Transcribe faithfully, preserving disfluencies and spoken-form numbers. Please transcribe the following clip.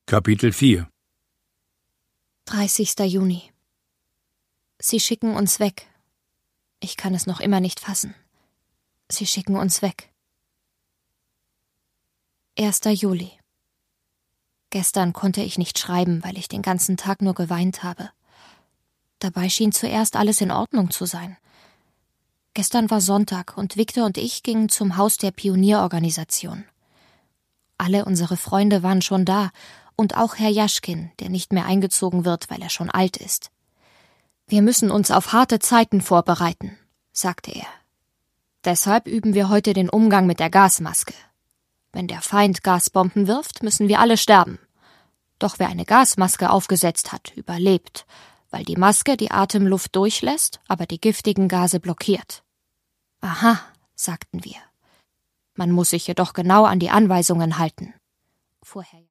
Kapitel vier. dreißigster Juni. Sie schicken uns weg. Ich kann es noch immer nicht fassen. Sie schicken uns weg. erster Juli. Gestern konnte ich nicht schreiben, weil ich den ganzen Tag nur geweint habe. Dabei schien zuerst alles in Ordnung zu sein. Gestern war Sonntag und Viktor und ich gingen zum Haus der Pionierorganisation. Alle unsere Freunde waren schon da und auch Herr Jaschkin, der nicht mehr eingezogen wird, weil er schon alt ist. Wir müssen uns auf harte Zeiten vorbereiten, sagte er. Deshalb üben wir heute den Umgang mit der Gasmaske. Wenn der Feind Gasbomben wirft, müssen wir alle sterben. Doch wer eine Gasmaske aufgesetzt hat, überlebt, weil die Maske die Atemluft durchlässt, aber die giftigen Gase blockiert. Aha, sagten wir. Man muss sich jedoch genau an die Anweisungen halten. Vorher